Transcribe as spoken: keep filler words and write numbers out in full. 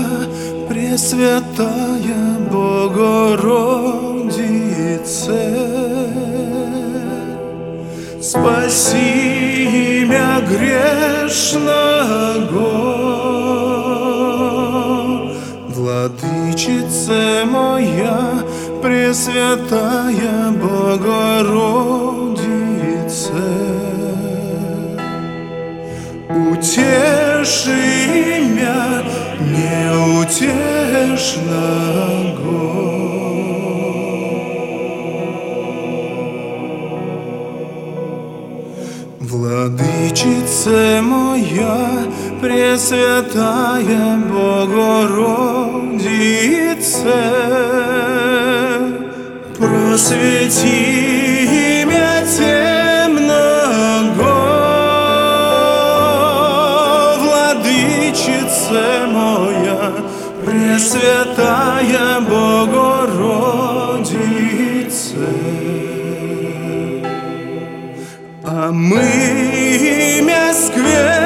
Пресвятая Богородице, спаси имя грешного. Владычице моя, Пресвятая Богородице, утеши имя неутешного. Владычице моя, Пресвятая Богородице, просвети имя темного. Владычице моя, Пресвятая Богородице, а мы имя скверное